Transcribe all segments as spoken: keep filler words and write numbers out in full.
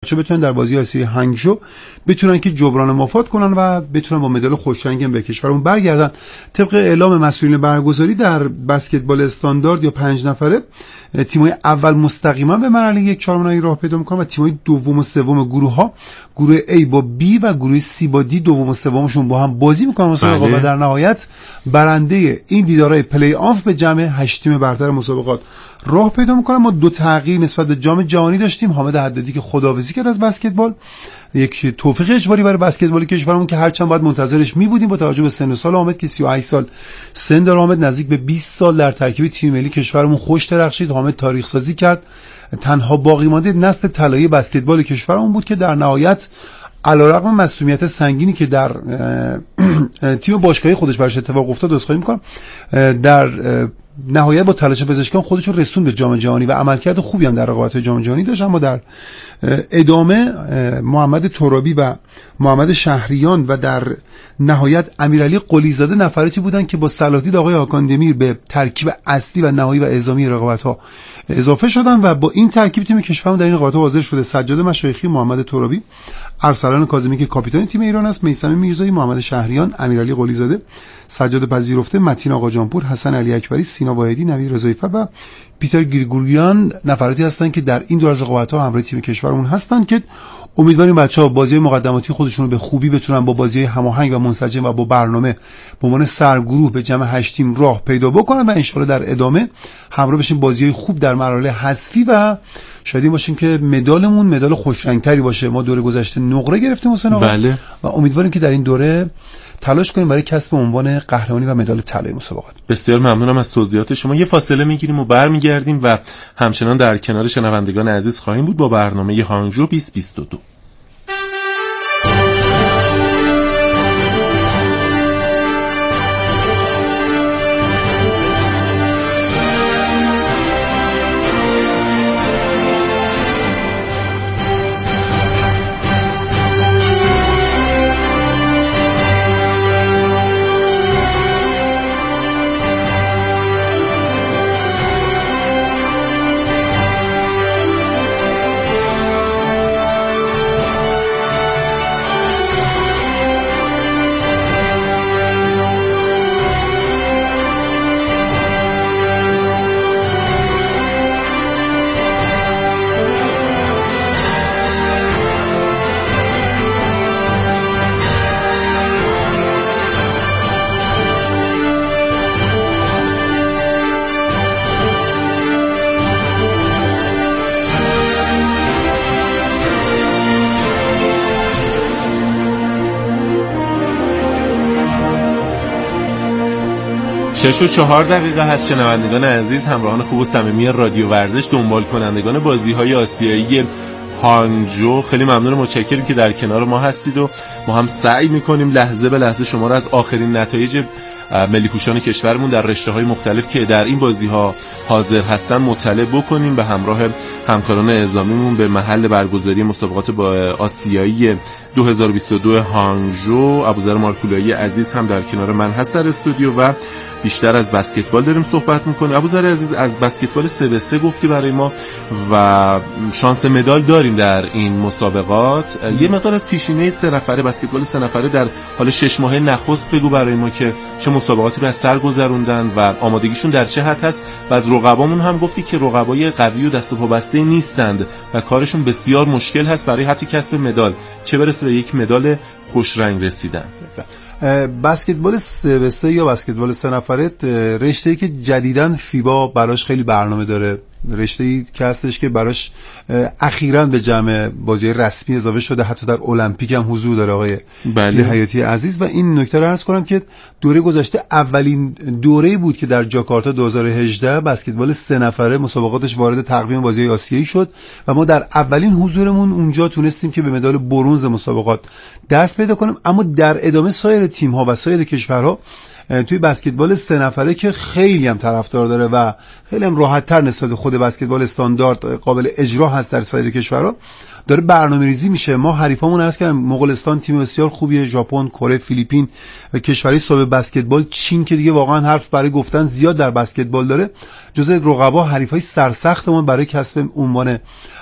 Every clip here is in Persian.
چه بتونن در بازی آسیایی هنگژو بتونن که جبران مفاد کنن و بتونن با مدال خوشرنگ به کشورمون برگردن. طبق اعلام مسئولین برگزاری در بسکتبال استاندارد یا پنج نفره تیم‌های اول مستقیما به مرحله یک چهارم نهایی راه پیدا می‌کنن و تیم‌های دوم و سوم گروه‌ها گروه A با B و گروه C با D دوم و سومشون با هم بازی می‌کنن مسابقات و در نهایت برنده این دیدارهای پلی آف به جمع هشت تیم برتر مسابقات راه پیدا می‌کنن. ما دو تغییر نسبت به جام جهانی داشتیم. حامد حدادی که خداحافظی کرد از بسکتبال، یک توفیق اجباری برای بسکتبال کشورمون که هرچند باید منتظرش می‌بودیم با توجه به سن و سال حامد که سی و هشت سال سن داره. حامد نزدیک به بیست سال در ترکیب تیم ملی کشورمون خوش درخشید. حامد تاریخ سازی کرد، تنها باقی مانده نسل طلایی بسکتبال کشورمون بود که در نهایت علیرغم مصونیت سنگینی که در تیم باشگاهی خودش براش اتفاق افتاد، عذرخواهی می‌کنم، در نهایت با تلاش پزشکان خودشون رسون به جام جهانی و عملکرد خوبی هم در رقابت‌های جام جهانی داشت. اما در ادامه محمد ترابی و محمد شهریان و در نهایت امیرعلی قلیزاده نفراتی بودن که با صلاح‌دید آقای هاکان دمیر به ترکیب اصلی و نهایی و اعزامی رقابت‌ها اضافه شدن و با این ترکیب تیم کشورمون در این رقابت‌ها حاضر شده. سجاد مشایخی، محمد ترابی، ارسلان کاظمی که کاپیتان تیم ایران است، میثم میرزایی، محمد شهریان، امیرعلی قلیزاده، سجاد پذیرفته، متین آقاجانپور، حسن علی اکبری، سینا واحدی، نوید رضایی‌فر و پیتر گریگوریان نفراتی هستند که در این دور از رقابت‌ها همراه تیم کشورمون هستند که امیدواریم بچه‌ها بازی‌های مقدماتی خودشون رو به خوبی بتونن با بازی‌های هماهنگ و منسجم و با برنامه به عنوان سرگروه به جمع هشت تیم راه پیدا بکنن و ان شاءالله در ادامه همراه بشیم بازی‌های خوب در مراحل حذفی و شاید باشیم که مدالمون مدال خوشرنگتری باشه. ما دوره گذشته نقره گرفتیم حسین آقا بله. و امیدواریم که در این دوره تلاش کنیم برای کسب عنوان قهرمانی و مدال طلای مسابقات. بسیار ممنونم از توضیحات شما. یه فاصله میگیریم و برمیگردیم و همچنان در کنار شنوندگان عزیز خواهیم بود با برنامه هانگژو بیست بیست و دو. شش و چهار دقیقه هست. شنوندگان عزیز، همراهان خوب و صمیمی رادیو ورزش، دنبال کنندگان بازی‌های آسیایی هانگژو، خیلی ممنون و متشکرم که در کنار ما هستید و ما هم سعی می‌کنیم لحظه به لحظه شما را از آخرین نتایج ملی پوشان کشورمون در رشته‌های مختلف که در این بازی‌ها حاضر هستن مطلع بکنیم به همراه همکاران اعزامیمون به محل برگزاری مسابقات با آسیایی دو هزار و بیست و دو هانگژو. ابوذر مارکولایی عزیز هم در کنار من هست در استودیو و بیشتر از بسکتبال داریم صحبت می‌کنیم. ابوذر عزیز، از بسکتبال سه به سه گفتی برای ما و شانس مدال داریم در این مسابقات. یه مقدار از پیشینه سه نفره بسکتبال سه نفره در حال شش ماهه نخست بگو برای ما که چه مسابقاتی رو از سر گذروندن و آمادگیشون در چه حد هست و از رقبامون هم گفتی که رقبای قوی و دست و پا بسته نیستند و کارشون بسیار مشکل هست برای حتی کسب مدال، چه برسه به یک مدال خوش رنگ رسیدن. بسکتبال سه به سه یا بسکتبال سه نفره رشته‌ای که جدیداً فیبا براش خیلی برنامه داره، رشته‌ای که هستش که براش اخیراً به جمع بازی رسمی اضافه شده، حتی در المپیک هم حضور داره آقای بله. حیاتی عزیز. و این نکته رو عرض کنم که دوره گذشته اولین دوره‌ای بود که در جاکارتا دو هزار و هجده بسکتبال سه نفره مسابقاتش وارد تقویم بازی آسیایی شد و ما در اولین حضورمون اونجا تونستیم که به مدال برنز مسابقات دست پیدا کنیم. اما در ادامه سایر تیم‌ها و سایر کشورها توی بسکتبال سه نفره که خیلی هم طرفدار داره و خیلی هم راحت‌تر نسبت به خود بسکتبال استاندارد قابل اجرا هست در سایر کشورها، داره برنامه‌ریزی میشه. ما حریفامون عرض کردم مغولستان تیم بسیار خوبیه، ژاپن، کره، فیلیپین و کشورهای صاحب بسکتبال، چین که دیگه واقعا حرف برای گفتن زیاد در بسکتبال داره، جزء رقبا حریفای سرسختمون برای کسب عنوان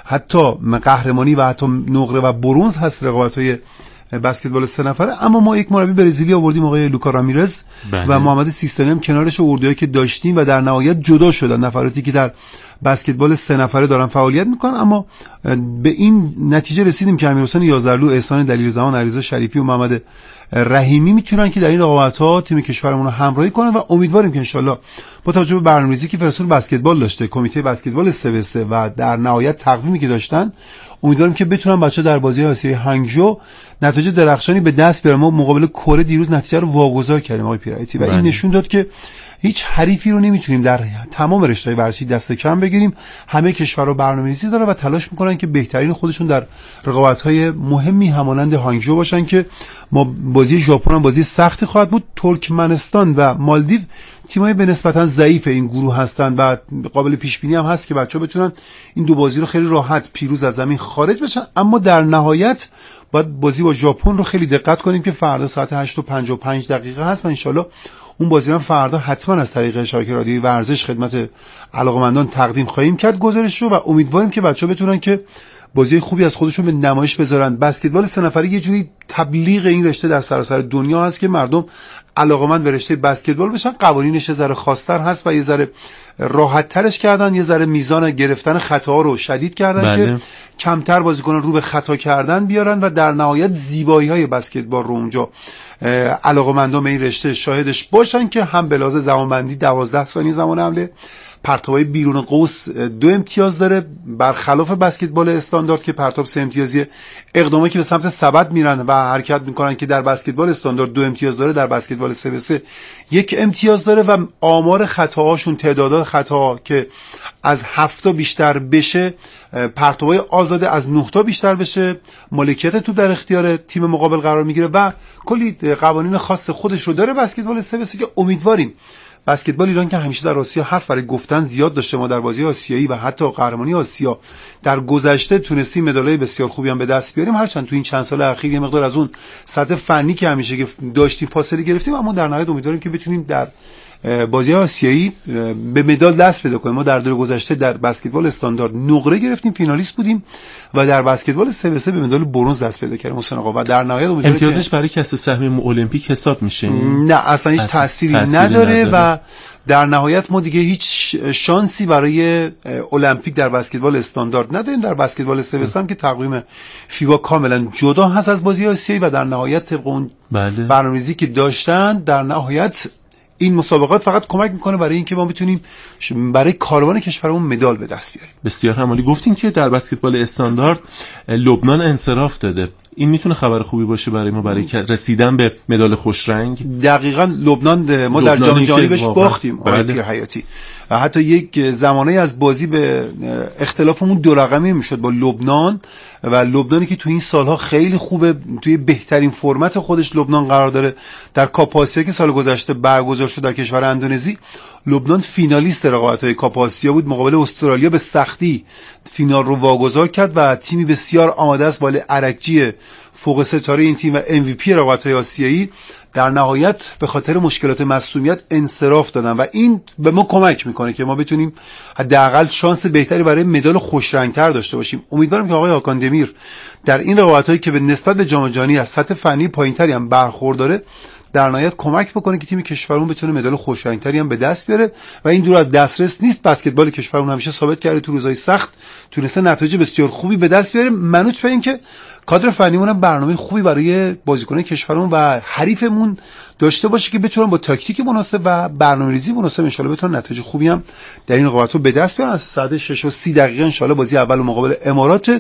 حتی قهرمانی و حتی نقره و برنز هست رقابت‌های بسکتبال سه نفره. اما ما یک مربی برزیلی آوردیم آقای لوکا رامیرز بله. و محمد سیستانی هم کنارش اردوهایی که داشتیم و در نهایت جدا شدن نفراتی که در بسکتبال سه نفره دارن فعالیت میکنن. اما به این نتیجه رسیدیم که امیرحسین یازرلو، احسان دلیرزمان، علیرضا شریفی و محمد رحیمی میتونن که در این رقابت‌ها تیم کشورمون رو همراهی کنن و امیدواریم که انشالله با توجه به برنامه‌ریزی که فدراسیون بسکتبال داشته، کمیته بسکتبال سه به سه و در نهایت تقویمی که داشتن، امیدواریم که بتونن بچه‌ها در بازی آسیایی هانگژو نتیجه درخشانی به دست بیارن. ما مقابل کره دیروز نتیجه رو واگذار کردیم آقای پیرایتی و این نشون داد که هیچ حریفی رو نمیتونیم در تمام رشته‌های ورزشی دست کم بگیریم. همه کشورها برنامه‌ریزی دارن و تلاش میکنن که بهترین خودشون در رقابت‌های مهمی همانند هانگژو باشن که ما بازی ژاپن هم بازی سختی خواهد بود. ترکمنستان و مالدیو تیمای به نسبتا ضعیف این گروه هستن و قابل پیش بینی هم هست که بچه‌ها بتونن این دو بازی رو خیلی راحت پیروز از زمین خارج بشن. اما در نهایت باید بازی با ژاپن رو خیلی دقت کنیم که فردا ساعت هشت و پنجاه و پنج دقیقه هست و انشالله اون بازی رو فردا حتما از طریق شبکه رادیویی ورزش خدمت علاقه‌مندان تقدیم خواهیم کرد گزارش رو و امیدواریم که بچه‌ها بتونن که بازی خوبی از خودشون به نمایش بذارن. بسکتبال سه نفره یه جوری تبلیغ این رشته در سراسر دنیا هست که مردم علاقه‌مند به رشته بسکتبال بشن. قوانینش یه ذره خاص‌تر هست و یه ذره راحت‌ترش کردن، یه ذره میزان گرفتن خطاها رو شدید کردن بله. که کمتر بازیکنان رو به خطا کردن بیارن و در نهایت زیبایی‌های بسکتبال رو اونجا علاقه‌مندان به این رشته شاهدش باشن که هم به لحاظ زمانبندی دوازده ثانیه زمان حمله، پرتاب‌های بیرون قوس دو امتیاز داره برخلاف بسکتبال استاندارد که پرتاب سه امتیازیه. اقدامی که به سمت سبد میرن و حرکت میکنن که در بسکتبال استاندارد دو امتیاز داره، در بسکتبال سه به سه یک امتیاز داره و آمار خطاهاشون، تعداد خطاها که از هفت تا بیشتر بشه، پرتاب‌های آزاده از نه تا بیشتر بشه، مالکیت توپ در اختیار تیم مقابل قرار میگیره و کلی قوانین خاص خودش رو داره بسکتبال سه به سه که امیدواریم بسکتبال ایران که همیشه در آسیا حرف برای گفتن زیاد داشته، ما در بازی آسیایی و حتی قهرمانی آسیا در گذشته تونستیم مدال‌های بسیار خوبی هم به دست بیاریم، هرچند تو این چند سال اخیر یه مقدار از اون سطح فنی که همیشه که داشتیم فاصله گرفتیم، اما در نهایت امیدواریم که بتونیم در بازی آسیایی به مدال دست پیدا کنیم. ما در دوره گذشته در بسکتبال استاندارد نقره گرفتیم، فینالیست بودیم و در بسکتبال سه به سه به مدال برنز دست پیدا کردیم حسین آقا و در نهایت امتیازش برای کسب سهم المپیک حساب میشه؟ نه اصلا هیچ تأثیری, تأثیری نداره, نداره و در نهایت ما دیگه هیچ شانسی برای المپیک در بسکتبال استاندارد نداریم. در بسکتبال سه به سه هم که تقویم فیبا کاملا جدا هست از بازی آسیایی و در نهایت طبق اون بله. برنامه‌ریزی که داشتن در نهایت این مسابقات فقط کمک میکنه برای اینکه ما بتونیم برای کاروان کشورمون مدال به دست بیاریم. بسیار عالی. گفتین که در بسکتبال استاندارد لبنان انصراف داده، این میتونه خبر خوبی باشه برای ما برای رسیدن به مدال خوش رنگ؟ دقیقاً لبنان ما در جام جهانی بهش باختیم آقای پیر حیاتی و حتی یک زمانی از بازی به اختلافمون دو رقمی میشد با لبنان و لبنانی که تو این سالها خیلی خوبه، توی بهترین فرمت خودش لبنان قرار داره. در کاپ آسیا که سال گذشته برگزار شد در کشور اندونزی، لبنان فینالیست رقابت‌های کاپ آسیا بود، مقابل استرالیا به سختی فینال رو واگذار کرد و تیمی بسیار آماده است ولی عرکجی فوق ستاره این تیم و ام وی پی رقابت‌های آسیایی در نهایت به خاطر مشکلات معصومیت انصراف دادن و این به ما کمک میکنه که ما بتونیم حداقل شانس بهتری برای مدال خوش رنگ‌تر داشته باشیم. امیدوارم که آقای هاکان دمیر در این رقابت‌هایی که به نسبت به جام جهانی از سطح فنی پایین‌تری هم برخورداره در نهایت کمک بکنه که تیم کشورمون بتونه مدال خوش رنگ‌تری هم به دست بیاره و این دور از دسترس نیست. بسکتبال کشورمون همیشه ثابت کرده تو روزهای سخت تونسته نتایج بسیار خوبی به دست بیاره، منوط به اینکه کادر فنیمون هم برنامه خوبی برای بازیکنان کشورمون و حریفمون داشته باشه که بتونن با تاکتیک مناسب و برنامه‌ریزی مناسب ان شاءالله بتونن نتایج خوبی هم در این رقابت‌ها به دست بیارن. ساعت شش و سی دقیقه ان شاءالله بازی اول مقابل امارات.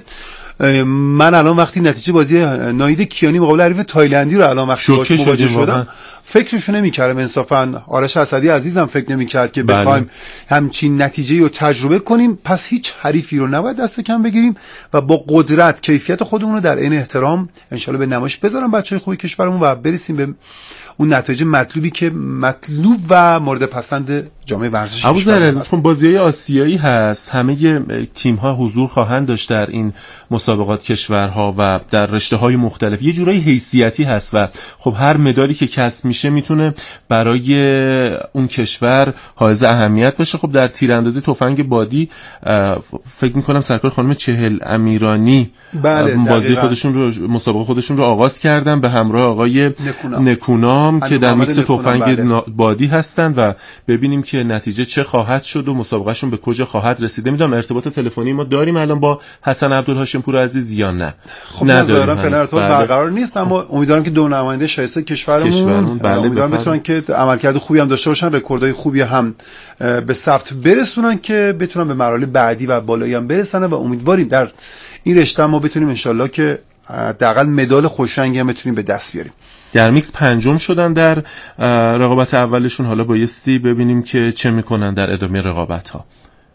من الان وقتی نتیجه بازی ناهید کیانی مقابل حریف تایلندی رو الان وقتی باهاش مواجه شدم فکرشو نمی‌کردم انصافا. آرش اسدی عزیزم فکر نمی‌کرد که بخوایم همچین نتیجه‌ای رو تجربه کنیم، پس هیچ حریفی رو نباید دست کم بگیریم و با قدرت کیفیت خودمون رو در عین احترام ان شاءالله به نمایش بذارم بچهای خوبی کشورمون و برسیم به اون نتایج مطلوبی که مطلوب و مورد پسند جامعه ورزشی. ابوذر عزیز، بازی‌های آسیایی هست، همه تیم‌ها حضور خواهند داشت در این مسابقه. مسابقات کشورها و در رشته‌های مختلف یه جورایی حیثیتی هست و خب هر مدالی که کسب میشه میتونه برای اون کشور حائز اهمیت باشه. خب در تیراندازی تفنگ بادی فکر میکنم سرکار خانم چهل امیرانی بله بازی خودشون رو مسابقه خودشون رو آغاز کردن به همراه آقای نکونام, نکونام که در میکس تفنگ بله. بادی هستن و ببینیم که نتیجه چه خواهد شد و مسابقهشون به کجا خواهد رسیده. میدونم ارتباط تلفنی ما داریم الان با حسن عبدالهاشمپور عزیز یا نه؟ خب نظرم فعلا ارتباط بله. برقرار نیست، اما امیدوارم که دو نماینده شایسته کشورمون, کشورمون بله امیدوارم بتونن که عملکرد خوبی هم داشته باشن، رکوردهای خوبی هم به ثبت برسونن که بتونن به مراحل بعدی و بالایی هم برسن و امیدواریم در این رشته ما بتونیم انشالله که حداقل مدال خوشرنگی هم بتونیم به دست بیاریم. در میکس پنجم شدن در رقابت اولشون، حالا بایستی ببینیم که چه میکنن در ادامه رقابت ها.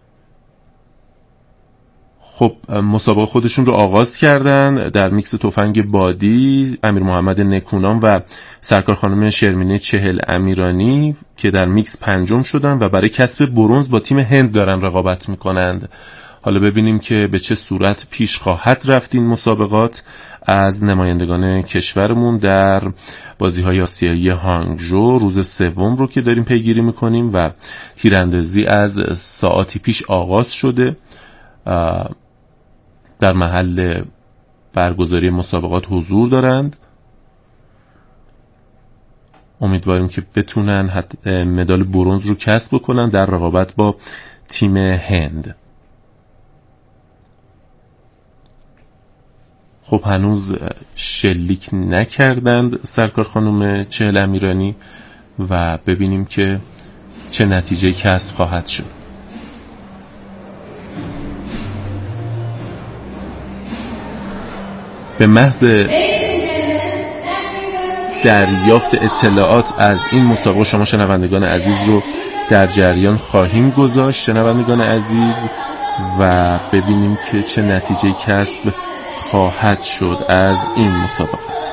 خب مسابقه خودشون رو آغاز کردن در میکس تفنگ بادی، امیر محمد نکونام و سرکار خانم شرمینه چهل امیرانی که در میکس پنجم شدن و برای کسب برنز با تیم هند دارن رقابت میکنند. حالا ببینیم که به چه صورت پیش خواهد رفت این مسابقات از نمایندگان کشورمون در بازی‌های آسیایی هانگژو روز سوم رو که داریم پیگیری میکنیم و تیراندازی از ساعتی پیش آغاز شده. در محل برگزاری مسابقات حضور دارند. امیدواریم که بتونن مدال برنز رو کسب بکنن در رقابت با تیم هند. خب هنوز شلیک نکردند سرکار خانم چهل امیرانی و ببینیم که چه نتیجه کسب خواهد شد. به محض دریافت اطلاعات از این مسابقه شما شنوندگان عزیز رو در جریان خواهیم گذاشت شنوندگان عزیز و ببینیم که چه نتیجه کسب خواهد شد از این مسابقات.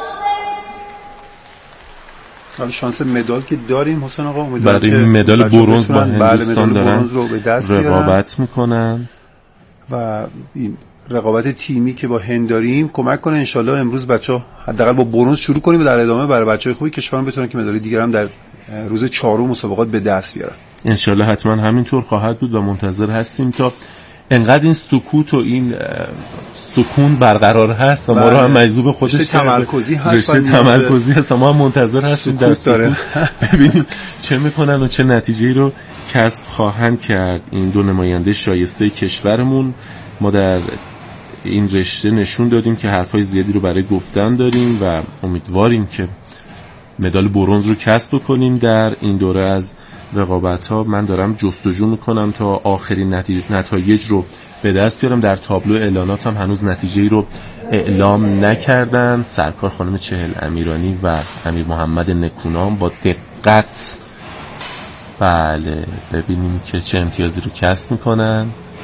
حالا شانس مدال که داریم حسین آقا، برای مدال برنز با هندوستان دارن رقابت میکنن و این رقابت تیمی که با هند داریم کمک کنه انشالله امروز بچه‌ها حداقل با برنز شروع کنیم و در ادامه برای بچه‌های خوبی کشورمون بتونن که مدال دیگر هم در روز چهارم مسابقات به دست بیارن. انشالله حتما همینطور خواهد بود و منتظر هستیم تا انقدر این سکوت و این سکون برقرار هست و ما رو هم مجذوب خودش تمرکزی هست رشته تمرکزی هست و ما هم منتظر هستیم در سکوت ببینیم چه میکنن و چه نتیجه‌ای رو کسب خواهند کرد این دو نماینده شایسته کشورمون. ما در این رشته نشون دادیم که حرفای زیادی رو برای گفتن داریم و امیدواریم که مدال برنز رو کسب کنیم در این دوره از رقابت ها. من دارم جستجو میکنم تا آخرین نتایج رو به دست بیارم. در تابلو اعلانات هم هنوز نتیجه‌ای رو اعلام نکردن. سرکار خانم چهل امیرانی و امیر محمد نکونام با دقت بله ببینیم که چه امتیازی رو کسب میکنن.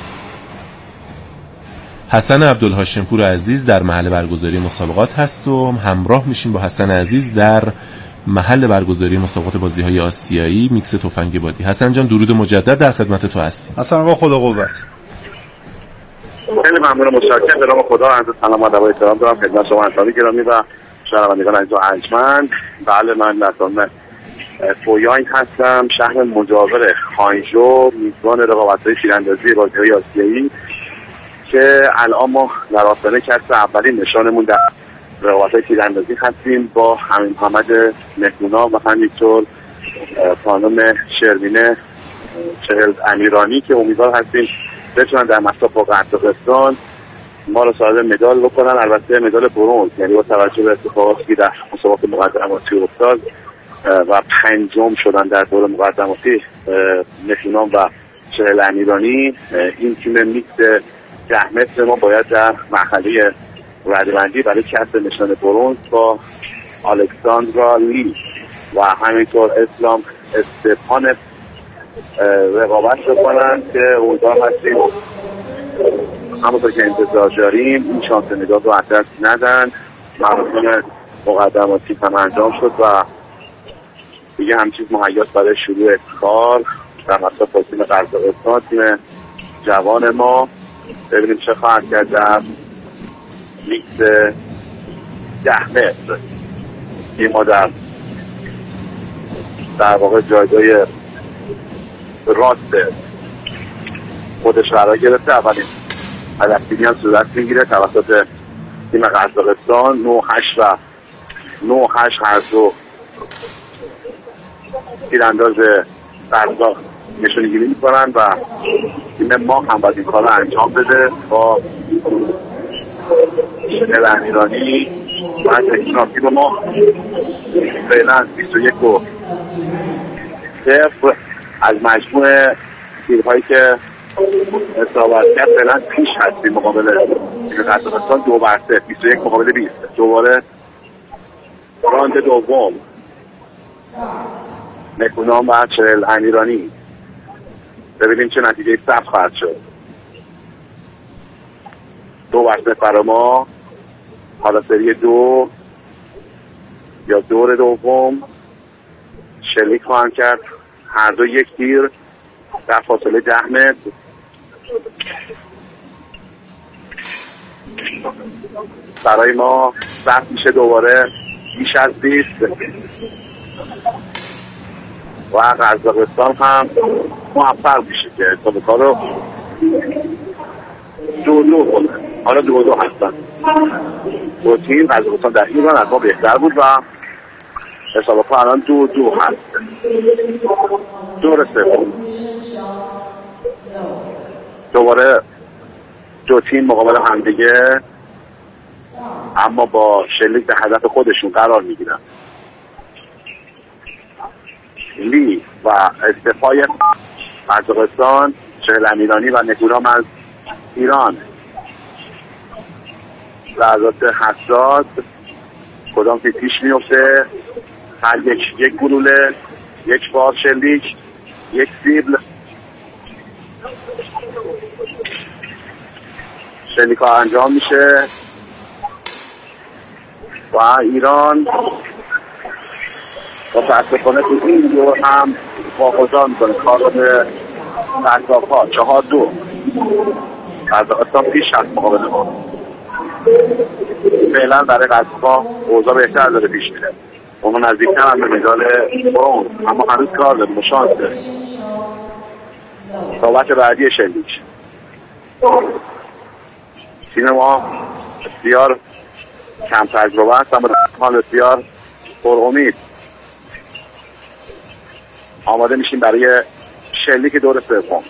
حسن عبدالهاشمپور عزیز در محل برگزاری مسابقات هست و همراه میشیم با حسن عزیز در محل برگزاری مسابقات بازی‌های آسیایی میکس تفنگ بادی. حسن جان درود مجدد در خدمت تو هستیم. حسن آقا خدا قوت. خیلی ممنون، متشکرم. به نام خدا عرض سلام و ادب و احترام دارم خدمت شما همکاران گرامی و شنوندگان عزیز و ارجمند. بله من نظام فویانگ هستم، شهر مجاور هانگژو، میزبان رقابت‌های تیراندازی بازی‌های آسیایی که الان ما در آستانه کسب اولین نشانمون در رقابت‌های تیراندازی هستیم با امیر محمد نکونام و همینطور خانم شرمینه چهل امیرانی که امیدوار هستیم بتونن در مسابقه قزاقستان ما رو صاحب مدال بکنن، البته مدال برنز، یعنی با توجه به اتفاقاتی که در مسابقات مقدماتی افتاد و پنجم شدن در دور مقدماتی نکونام و چهل امیرانی. این تیم میکس ده متر ما باید در مرحله ردبندی برای کسب نشان برنز با الکساندرا لی و همینطور اسلام استپان رقابت بکنن که امیدوار هستیم همونطور که انتظار داریم این شانس مدال رو از دست ندن. مراسم مقدماتی هم انجام شد و دیگه همه چیز مهیاست برای شروع کار در مسابقه تیم قزاقستان، تیم جوان ما. ببینیم چه خواهد کرد در میکس ده متر. این ما در در واقع جایگاه راست خودش قرار گرفته. اولین هدفگیری هم صورت میگیره توسط تیم قزاقستان. نه هشت و نه هشت هر دو تیرانداز قزاق نشون گیری میکنن و تیم ما هم باید این کار رو انجام بده با شهر امیرانی و تکنیک تیم ما فعلا بیست و یک و صفر از مجموع تیرهایی که اصابت کرد فعلا پیش هستیم مقابل تیم قزاقستان دو بر صفر، بیست و یک مقابل بیست. دوباره راند دوم نکونام و چهل امیرانی. ببینیم چه نتیجه ثبت خواهد شد. دو بر صفر برای ما. حالا سری دو یا دور دوم شلیک خواهند کرد هر دو یک تیر در فاصله ده متر. برای ما ثبت میشه دوباره بیش از بیست و قزاقستان هم موفق میشه که حساب کار رو دو دو کنه. حالا دو دو هستن دو تیم. قزاقستان در این ران از ما بهتر بود و حساب کار الان دو دو هست. دور سوم دوباره دو تیم مقابل هم دیگه اما با شلیک به هدف خودشون قرار میگیرن. لی و استفای قزاقستان، چهل امیرانی و نکونام از ایران. لحظات حساس کدام که پیش میفته. هر یک یک گلوله، یک بار شلیک، یک سیبل. شلیک ها انجام میشه و ایران متاسفانه تو این دور هم واگذار میکنه کار رو به قزاق ها. چهار دو قزاقستان پیش هست مقابل ما. فعلا برای قزاق ها اوضاع بهتر داره پیش میره. اونو نزدیکتر هم به مدال برنز اما هنوز کار داریم. شانس داریم. صحبت بعدی شلیک. تیم ما بسیار کم تجربه است اما حال بسیار پر امید. آماده میشیم برای شلیک دور سوم.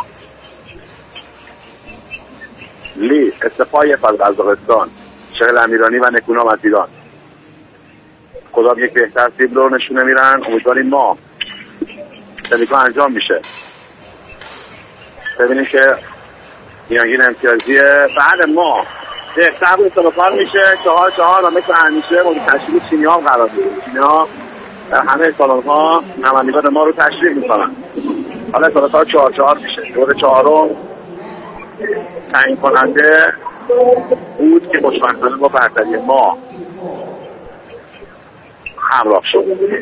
لی استفای از قزاقستان، چهل امیرانی و نکونام از ایران. کدام یک بهتر سیبل رو نشونه میرن. امیدواریم ما شلیک ها انجام میشه. ببینیم که میانگین امتیازیه بعد ما بهتر بود استفاده میشه. چهار چهار و مثل همیشه مورد تشریف چینی ها قرار میده. چینی ها در همه سالن ها نمایندگان ما رو تشریف میکنن. حالا استفاده ها چهار چهار میشه. دور چهارم تعیین کننده بود که خوشبختانه با برتری ما همراه شد.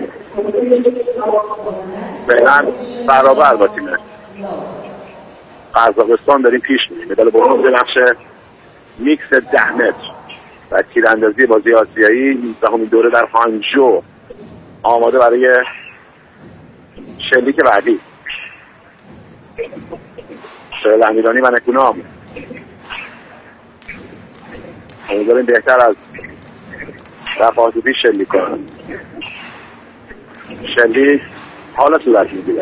فعلا برابر با تیم قزاقستان داریم پیش میریم. مدال برنز بخش میکس ده متر و تیراندازی بازی آسیایی نوزدهمین دوره در هانجو آماده برای شلیک بعدی. چهل امیرانی و نکونام امیدواریم بهتر از دفعات پیش شلیک کنن. شلیک حالا صورت میگیره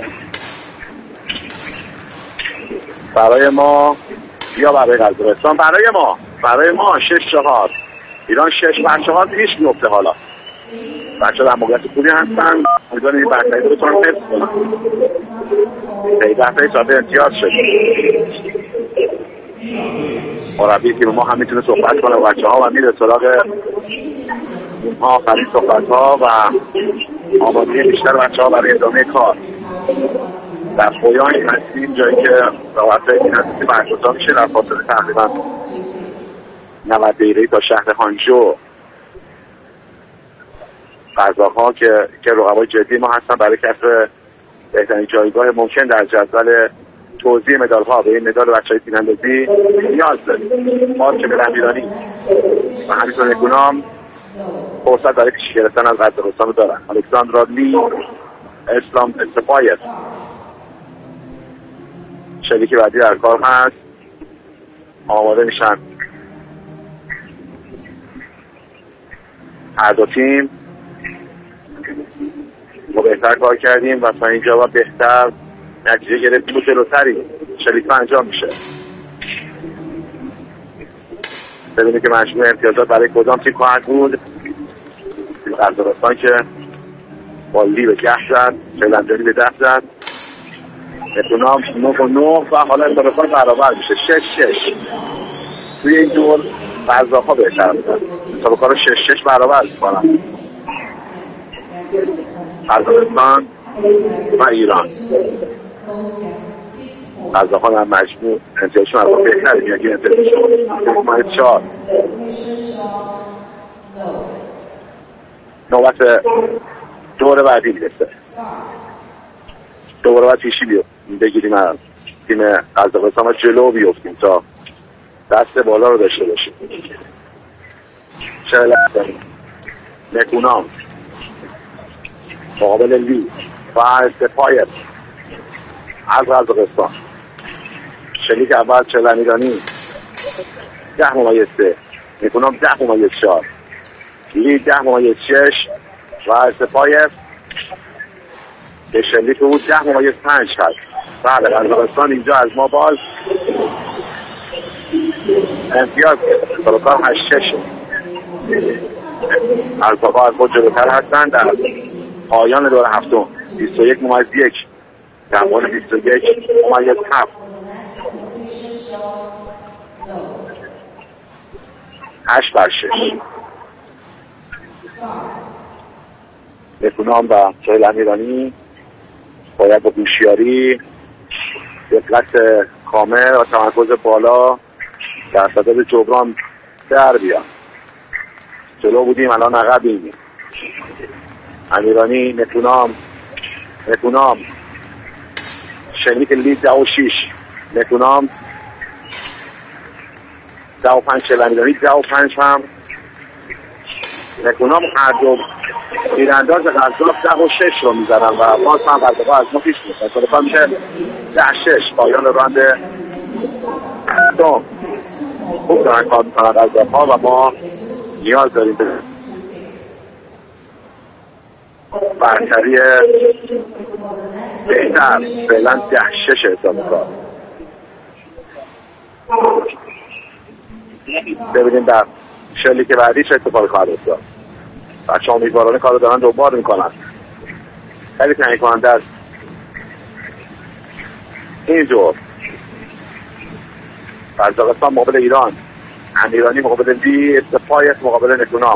برای ما یا برای قزاقستان. برای ما برای ما شش چهار ایران شش بر چهار پیش میفته. حالا بچه در موقعیت خوبی هستن. امیدواریم این برتری رو بتونن حفظ کنن. به دفعه صاحب امتیاز شد. مربی تیم ما هم میتونه صحبت کنه با بچه ها و میره سراغ آخرین صحبت ها و آمادگی بیشتر بچه ها برای ادامه کار. در پویان هستیم جایی که رابطه این هستی برگزار میشه در فاصله تقریبا نود دقیقه تا شهر هانجو. قزاق ها که که رقبای جدی ما هستن برای کسب بهترین جایگاه ممکن در جدول توزیع مدال ها به این مدال بچهای تیراندازی نیاز داریم. مارک بلندیرانی و همینطور نکونام فرصت برای پیش گرفتن از قزاقستان رو دارن. الکساندر لی، اسلام استفایر، شریک بعدی در کار هست، آماده میشن هر دو تیم. ما بهتر کار کردیم و تا اینجا با بهتر نتیجه گرفتیم و جلوتری شریک انجام میشه. ببینید که مجموع امتیازات برای کدام تیم خواهد بود. قزاقستان که با لی به ده زد، چلنجانی به ده زد، نتونام نه و نه و حالا قزاقستان برابر میشه شش شش. توی این دور قزاق‌ها بهتر بودن، مسابقه رو شش شش برابر میکنن قزاقستان و ایران. قزاق‌ها در مجموع امتیازشون از بهتر میاد که امتیازشون چهار. نوبت دور بعدی میرسه. دوباره باید پیشی بیو بگیریم از تیم قزاقستان و جلو بیفتیم تا دست بالا رو داشته باشیم. چه لحظه نکونام مقابل لی و استفایر از قزاقستان. شلیک اول چلن ایرانی ده ممیز سه، نکونام ده ممیز چهار، لی ده ممیز شش و استفایر که شلیک بود ده ممیز پنج هست. بله قزاقستان اینجا از ما باز امتیاز سالوکار هشت شش الفاقا از خود جلوتر هستن. در پایان دور هفتم بیست و یک ممیز یک دمون بیست و یک ممیز هفت هشت بر شش. نکونام و چهل ایرانی باید با هوشیاری، دقت کامل و تمرکز بالا در صدد جبران در بیان. جلو بودیم الان عقبیم. امیرانی نکونام نکونام شلیک لید ده و شیش، نکونام ده و پنج، چل امیرانی ده و پنج هم. نکونام هر دو تیرانداز قزاق ده و شش رو میزنن و باز هم قزاق‌ها از ما پیش میزنن. سالوکار میشه ده شش. پایان راند هفتم. خوب دارن کار میکنن قزاق‌ها و ما نیاز داریم به برتری بهتر. فعلا ده شش حساب کار. ببینیم در شلیک بعدی چه اتفاقی خواهد افتاد. بچه ها امیدوارانه کار رو دارن دنبال میکنن. خیلی تنگی کننده است اینجور. قزاقستان مقابل ایران، امیرانی مقابل لی، استفایر مقابل نکونام.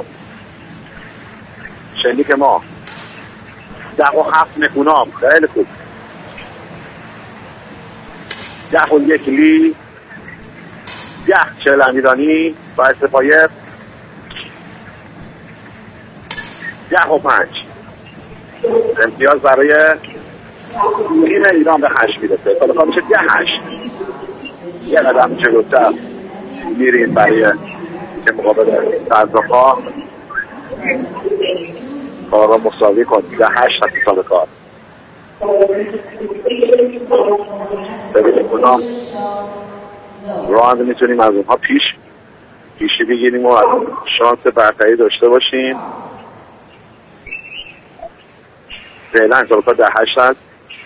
شلیک ما ده و هفت نکونام، خیلی خوب. ده و یک لی، ده چهل امیرانی و استفایر ده و پنج. امتیاز برای تیم ایران به هشت میرسه. سالوکار میشه ده هشت. یه قدم جلوتر میریم برای که مقابل قزاق‌ها کار را مساوی کنیم. ده هشت هستی سالوکار. ببینیم اونا راند میتونیم از اونها پیش پیشی بگیریم و شانس برتری داشته باشیم. فعلا سالوکار ده هشت هست.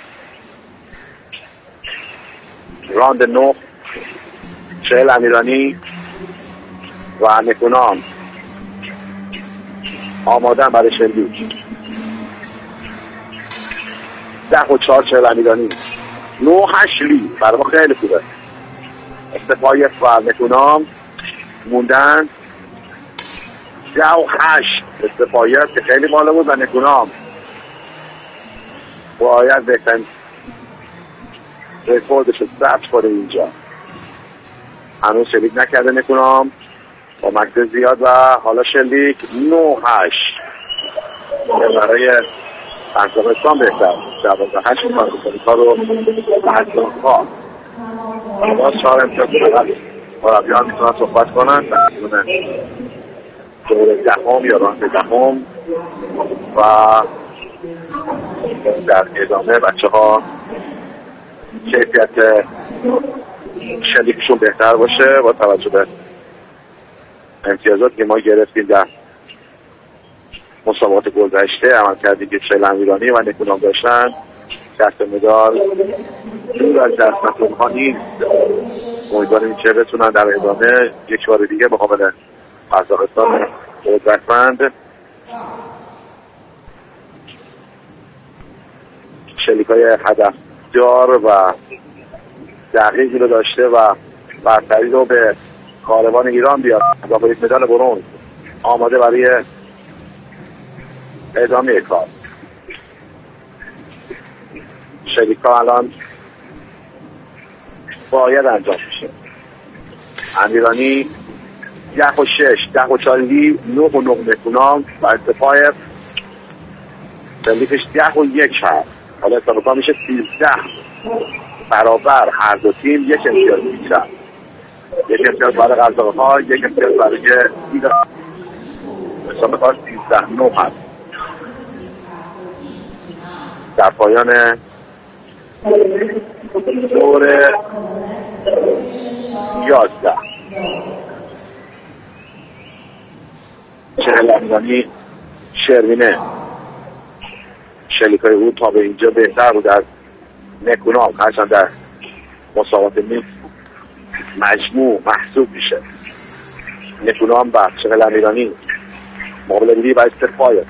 راند نه چهل امیرانی و نکونام آمادن برای شلیک. ده و چهار چهل امیرانی، نه هشت لی. برای ما خیلی خوبه. استفایر و نکونام موندن ده و هشت. استفایر که خیلی بالا بود و نکونام باید بهترین رکوردش رو ثبت کنه اینجا. هنوز شلیک نکرده نکونام با مکس زیاد و حالا شلیک نه هشت برای قزاقستان بهتر. دوازده هشت کار رو قزاق‌ها باز چهار امتیاز فقط مربیان میتونن صحبت کنن در دور دهم یا راند دهم و در ادامه بچه ها کیفیت شلیکشون بهتر باشه با توجه به امتیازات که ما گرفتیم در مسابقات گذشته. عمل کردیم که چهل امیرانی و نکونام داشتن دست مدال دور از دست اونها نیست. امیدواریم که بتونن در ادامه یک بار دیگه مقابل قزاقستان قدرتمند شلیکای هدف دار و دقیقی رو داشته و برتری رو به کاروان ایران بیاد و با یک مدال برنز آماده برای ادامه کار. شلیکا الان باید انجام میشه. امیرانی ده و شش، ده و چالی، نه و نه نکونام و ارتفاع شلیکش ده و یک هست. حالا اتفاقا میشه سیزده برابر هر دو تیم یک امتیاز میشه. یک امتیاز برای قزاق‌ها، یک امتیاز برای ایران. اتفاقا سیزده نه هست. در پایان دور یازده چهل امیرانی شروینه شلیکای او تا به اینجا بهتر بود از نکونام، هرچند در مسابقات نیست مجموع محسوب میشه. نکونام و چهل امیرانی مقابل لی و استفایر.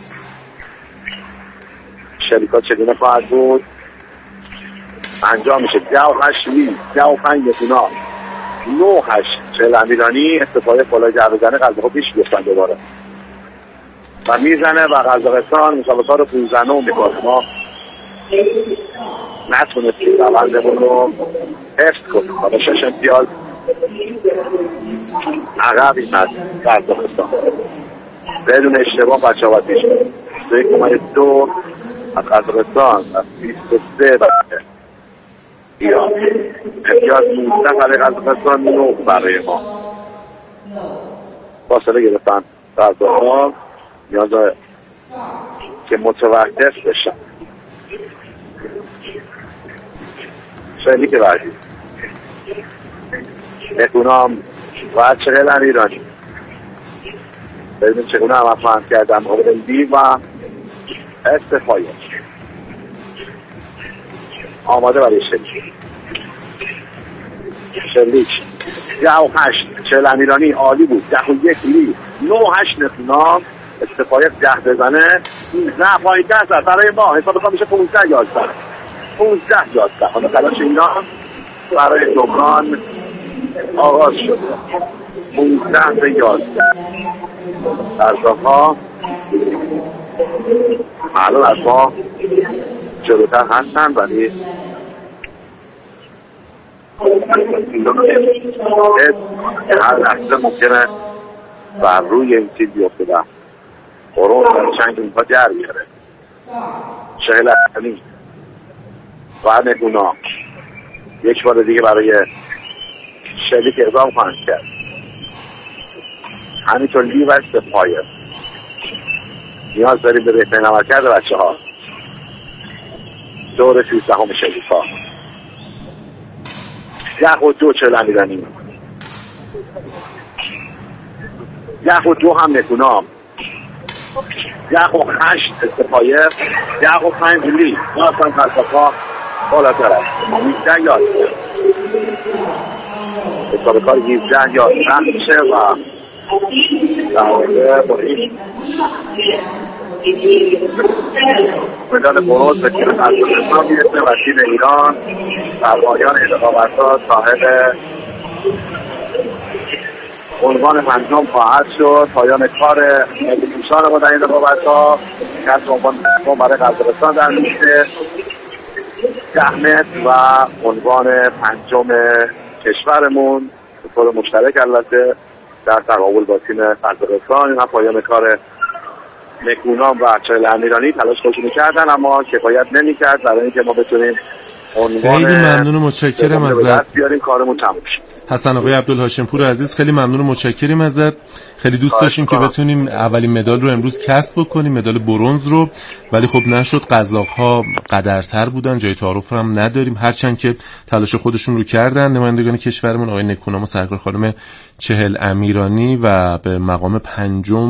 شلیکا چگونه خواهد بود انجام میشه. ده و هشت لی، ده و پنج نکونام، نه هشت چهل امیرانی. استفایر بالای جعبه زنه قزاق‌ها پیش گفتن دوباره و میزنه و قزاقستان مسابقات رو پوزنه و میکنه. ما نتونستیم روندمون رو حفظ کنیم. حالا شش امتیاز عقب ایمد قزاقستان بدون اشتباه بچه ها باید پیش کنیم. دو یک نمید دو از قزاقستان از بیست و سه برای ایران. امتیاز نوزده برای قزاقستان، نه برای ما. فاصله گرفتن قزاق‌ها نیازه که متوقف بشن. شلیک بعدی نکونام و چهل امیرانی. ببینیم چگونه هم افهم کردم مقابل دی و استفایر. آماده برای شلیک. شلیک ده و هشت چهل امیرانی عالی بود. ده و یک لی، نه و هشت نکونام. استفایر ده بزنه نه پایین ده زد برای ما. حساب بکنم میشه پونزده یازده پونزده یازده. حالا تلاش ایران برای دوکان آغاز شد. پونزده به یازده قزاق‌ها معلوم از ما جلوتر هستن ولی هر لحظه ممکنه بر روی این تیم بیفته و قرون در چند اونها در میاره. چهل امیرانی و نکونام یک بار دیگه برای شلیک اقدام خواهند کرد. همینطور لی و استفایر. نیاز داریم به بهترین عملکرد بچه ها. دور سیزده هم شلیک ها. ده و دو چهل امیرانی، ده و دو هم نکونام، ده و هشت استفایر، ده و پنج لی. ناستان قزاق‌ها بالاتر است. هیچده یاد حساب کار هیچده یاد سخت میشه و در واقع با این مدال برنز به تیم قزاقستان میرسه و تیم ایران در پایان رقابت‌ها صاحب عنوان پنجم خواهد شد. پایان کار ملی‌پوشان ما در این رقابت‌ها کسب عنوان پنجم برای قزاقستان در لیست ده متر و عنوان پنجم کشورمون به طور مشترک البته در تقابل با تیم قزاقستان. اینا پایان کار نکونام و چهل امیرانی تلاش خودشون کردن اما کفایت نمی‌کرد برای اینکه ما بتونیم عنوان خیلی ممنون و متشکرم ازت. بیاریم کارمون تموم شه. حسن آقای عبدالهاشم پور عزیز خیلی ممنون و متشکرم ازت. خیلی دوست داشتیم که بتونیم اولین مدال رو امروز کسب بکنیم، مدال برنز رو، ولی خب نشد. قزاق‌ها قدرتر بودن، جای تعارف هم نداریم، هرچند که تلاش خودشون رو کردن. نمایندگان کشورمون آقای نکونام و سرکار خانم چهل امیرانی و به مقام پنجم